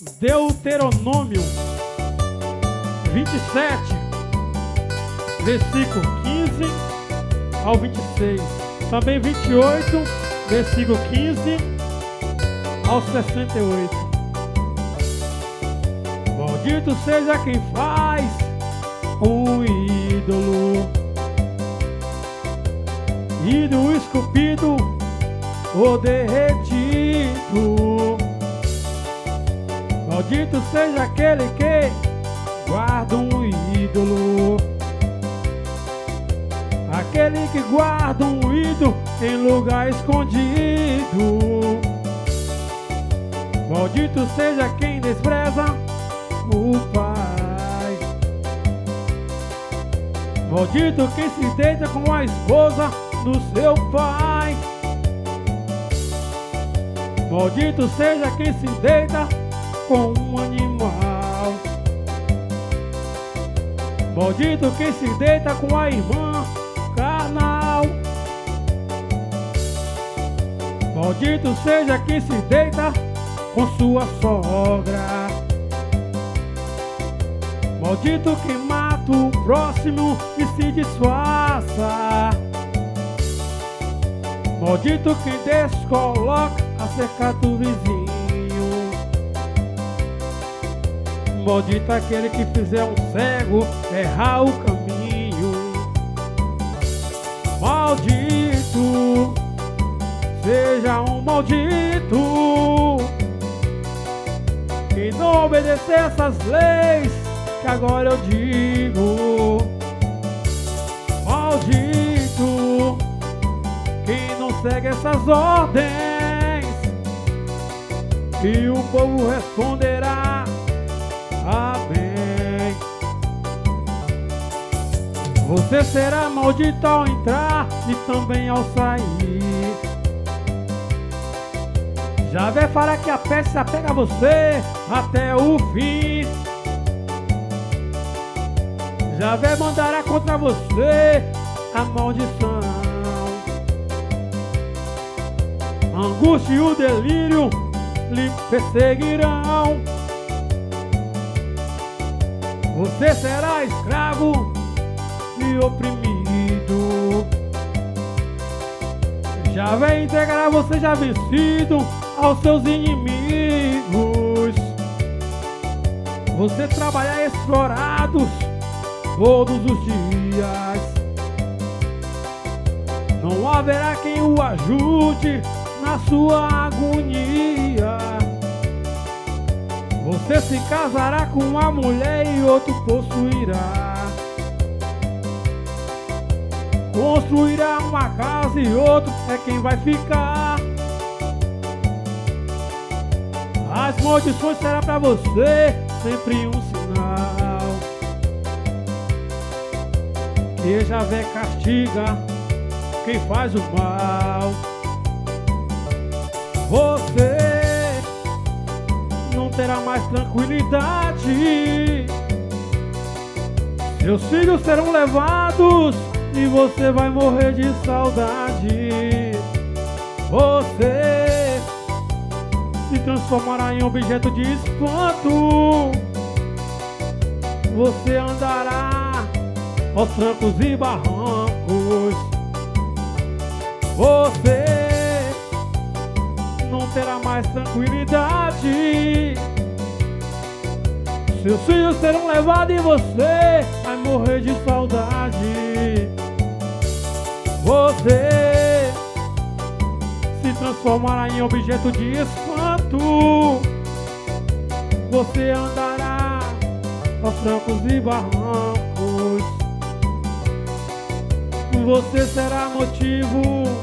Deuteronômio 27, versículo 15 ao 26. Também 28, versículo 15 ao 68. Maldito seja quem faz um ídolo esculpido ou derretido. Maldito seja aquele que guarda um ídolo, aquele que guarda um ídolo em lugar escondido. Maldito seja quem despreza o Pai. Maldito quem se deita com a esposa do seu pai. Maldito seja quem se deita com um animal. Maldito quem se deita com a irmã carnal. Maldito seja quem se deita com sua sogra. Maldito quem mata o próximo e se disfarça. Maldito quem descoloca a cerca do vizinho. Maldito aquele que fizer um cego errar o caminho. Maldito seja um maldito que não obedecer essas leis que agora eu digo. Maldito quem não segue essas ordens, e o povo responderá amém. Você será maldito ao entrar e também ao sair. Javé fará que a peste se apegue a você até o fim. Javé mandará contra você a maldição. A angústia e o delírio lhe perseguirão. Você será escravo e oprimido. Javé entregará você já vencido aos seus inimigos. Você trabalhará explorados todos os dias. Não haverá quem o ajude na sua agonia. Você se casará com uma mulher e outro possuirá. Construirá uma casa e outro é quem vai ficar. As maldições será para você sempre um sinal que Javé castiga quem faz o mal. Você não terá mais tranquilidade. Seus filhos serão levados e você vai morrer de saudade. Você se transformará em objeto de espanto. Você andará aos trancos e barrancos. Você não terá mais tranquilidade. Seus filhos serão levados e você vai morrer de saudade. Você se transformará em objeto de espanto. Você andará aos trancos e barrancos. Você será motivo